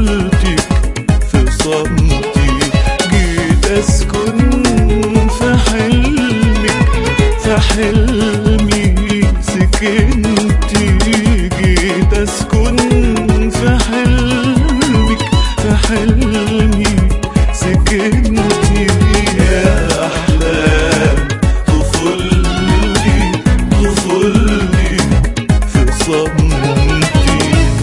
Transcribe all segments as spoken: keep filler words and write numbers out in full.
طفولتك في صمتي، جيت اسكن في حلمك في حلمي سكنتي، جيت اسكن في حلمك في حلمي سكنتي يا احلام طفولتي طفولتي في صمتي.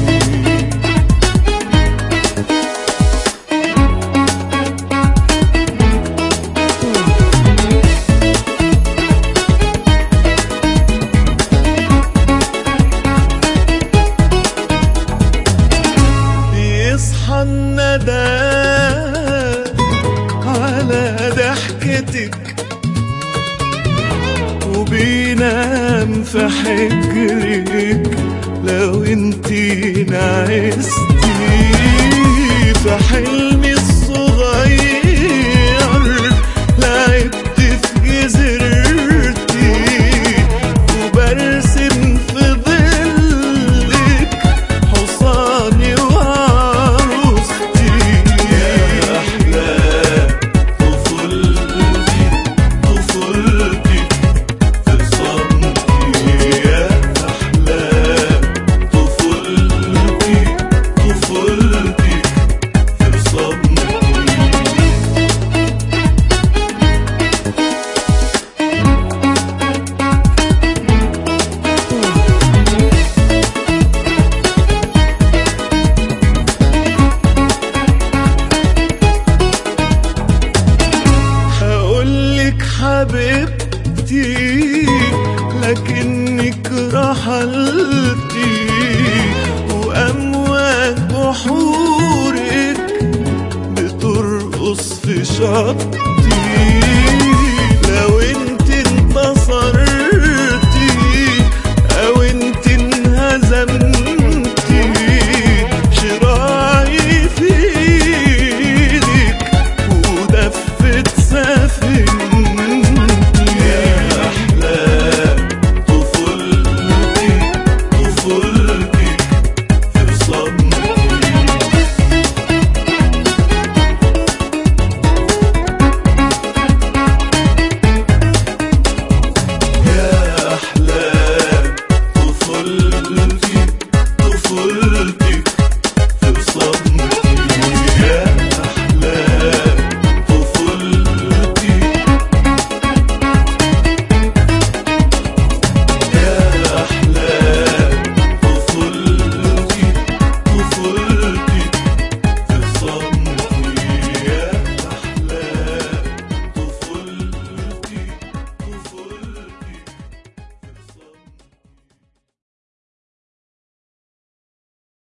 يصحى الندى على ضحكتك وبينام في حجرك لو انتي نعستي، في حلمي الصغير لعبت في جزيرتي وبرسم في ظلك حصاني وعروستي يا أحلام طفولتي طفولتي في صمتي يا أحلام طفولتي طفولتي في صمتي. هقولك حبيبتي لكنك رحلتي وأمواج بحورك بترقص في شط